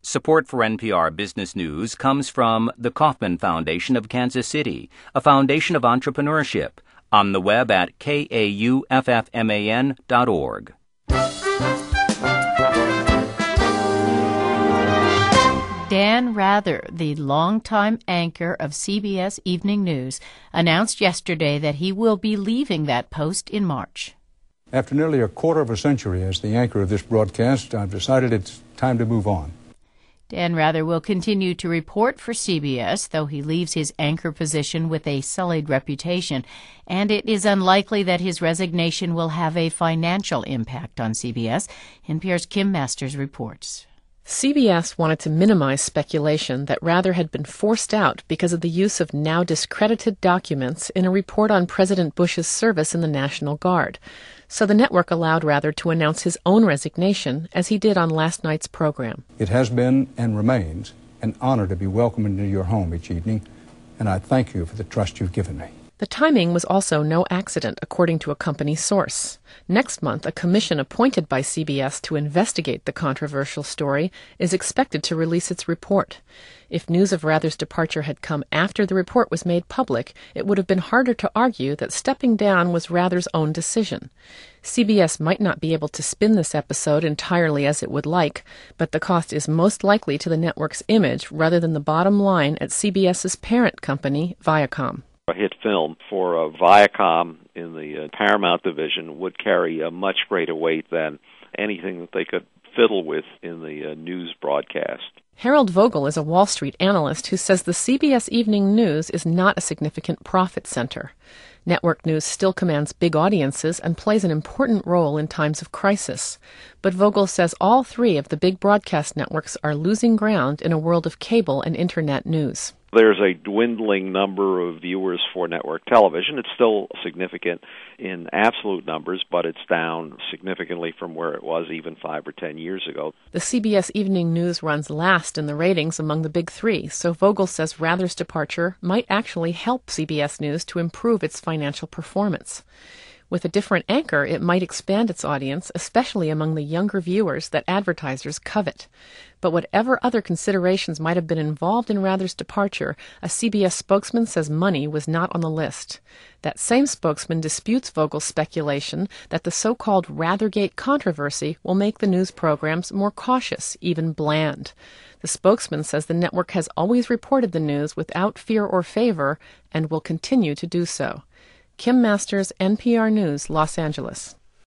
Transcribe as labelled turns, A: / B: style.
A: Support for NPR Business News comes from the Kauffman Foundation of Kansas City, a foundation of entrepreneurship, on the web at kauffman.org.
B: Dan Rather, the longtime anchor of CBS Evening News, announced yesterday that he will be leaving that post in March.
C: After nearly a quarter of a century as the anchor of this broadcast, I've decided it's time to move on.
B: Dan Rather will continue to report for CBS, though he leaves his anchor position with a sullied reputation, and it is unlikely that his resignation will have a financial impact on CBS. NPR's Kim Masters reports.
D: CBS wanted to minimize speculation that Rather had been forced out because of the use of now discredited documents in a report on President Bush's service in the National Guard. So the network allowed Rather to announce his own resignation, as he did on last night's program.
C: It has been and remains an honor to be welcomed into your home each evening, and I thank you for the trust you've given me.
D: The timing was also no accident, according to a company source. Next month, a commission appointed by CBS to investigate the controversial story is expected to release its report. If news of Rather's departure had come after the report was made public, it would have been harder to argue that stepping down was Rather's own decision. CBS might not be able to spin this episode entirely as it would like, but the cost is most likely to the network's image rather than the bottom line at CBS's parent company, Viacom.
E: A hit film for Viacom in the Paramount division would carry a much greater weight than anything that they could fiddle with in the news broadcast.
D: Harold Vogel is a Wall Street analyst who says the CBS Evening News is not a significant profit center. Network news still commands big audiences and plays an important role in times of crisis. But Vogel says all three of the big broadcast networks are losing ground in a world of cable and internet news.
E: There's a dwindling number of viewers for network television. It's still significant in absolute numbers, but it's down significantly from where it was even 5 or 10 years ago.
D: The CBS Evening News runs last in the ratings among the big three, so Vogel says Rather's departure might actually help CBS News to improve its financial performance. With a different anchor, it might expand its audience, especially among the younger viewers that advertisers covet. But whatever other considerations might have been involved in Rather's departure, a CBS spokesman says money was not on the list. That same spokesman disputes Vogel's speculation that the so-called Rathergate controversy will make the news programs more cautious, even bland. The spokesman says the network has always reported the news without fear or favor and will continue to do so. Kim Masters, NPR News, Los Angeles.